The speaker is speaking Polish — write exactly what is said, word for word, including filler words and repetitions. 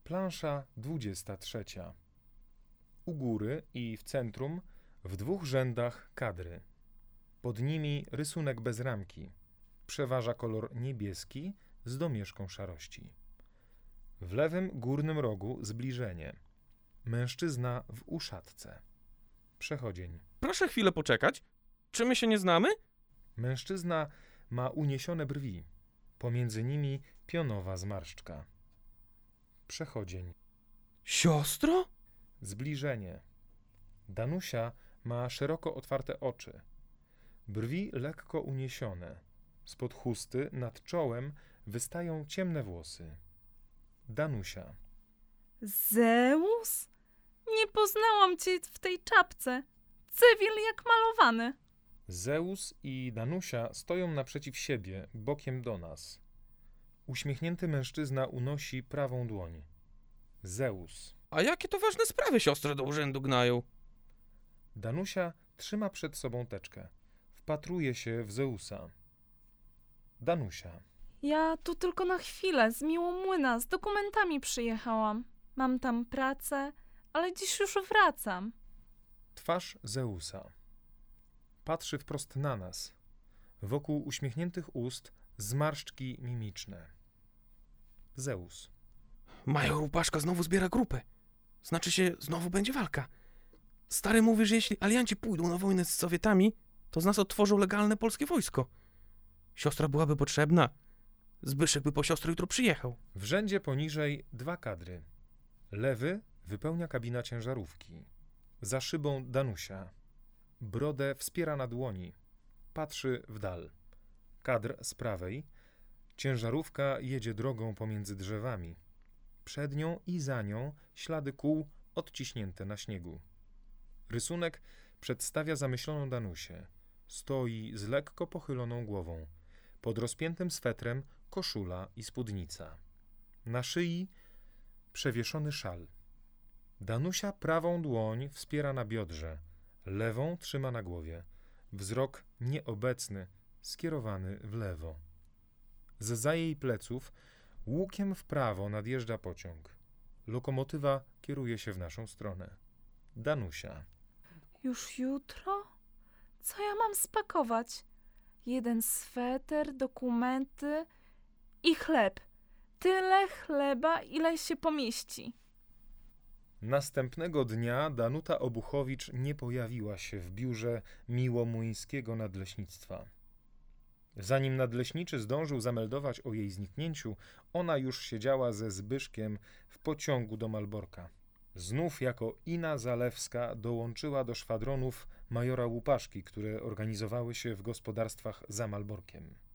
Plansza dwudziesta trzecia. U góry i w centrum w dwóch rzędach kadry. Pod nimi rysunek bez ramki. Przeważa kolor niebieski z domieszką szarości. W lewym górnym rogu zbliżenie. Mężczyzna w uszatce. Przechodzień. Proszę chwilę poczekać. Czy my się nie znamy? Mężczyzna ma uniesione brwi. Pomiędzy nimi pionowa zmarszczka. Przechodzień. Siostro? Zbliżenie. Danusia ma szeroko otwarte oczy. Brwi lekko uniesione. Spod chusty nad czołem wystają ciemne włosy. Danusia. Zeus? Nie poznałam cię w tej czapce. Cywil jak malowany. Zeus i Danusia stoją naprzeciw siebie, bokiem do nas. Uśmiechnięty mężczyzna unosi prawą dłoń. Zeus. A jakie to ważne sprawy siostrę do urzędu gnają? Danusia trzyma przed sobą teczkę. Wpatruje się w Zeusa. Danusia. Ja tu tylko na chwilę, z Miłomłyna, z dokumentami przyjechałam. Mam tam pracę, ale dziś już wracam. Twarz Zeusa. Patrzy wprost na nas. Wokół uśmiechniętych ust zmarszczki mimiczne. Zeus. Major Łupaszka znowu zbiera grupę. Znaczy się, znowu będzie walka. Stary mówi, że jeśli alianci pójdą na wojnę z Sowietami, to z nas odtworzą legalne polskie wojsko. Siostra byłaby potrzebna. Zbyszek by po siostrę jutro przyjechał. W rzędzie poniżej dwa kadry. Lewy wypełnia kabina ciężarówki. Za szybą Danusia. Brodę wspiera na dłoni. Patrzy w dal. Kadr z prawej. Ciężarówka jedzie drogą pomiędzy drzewami. Przed nią i za nią ślady kół odciśnięte na śniegu. Rysunek przedstawia zamyśloną Danusię. Stoi z lekko pochyloną głową. Pod rozpiętym swetrem koszula i spódnica. Na szyi przewieszony szal. Danusia prawą dłoń wspiera na biodrze, lewą trzyma na głowie. Wzrok nieobecny, skierowany w lewo. Zza jej pleców łukiem w prawo nadjeżdża pociąg. Lokomotywa kieruje się w naszą stronę. Danusia. Już jutro? Co ja mam spakować? Jeden sweter, dokumenty i chleb. Tyle chleba, ile się pomieści. Następnego dnia Danuta Obuchowicz nie pojawiła się w biurze Miłomuńskiego Nadleśnictwa. Zanim nadleśniczy zdążył zameldować o jej zniknięciu, ona już siedziała ze Zbyszkiem w pociągu do Malborka. Znów jako Ina Zalewska dołączyła do szwadronów majora Łupaszki, które organizowały się w gospodarstwach za Malborkiem.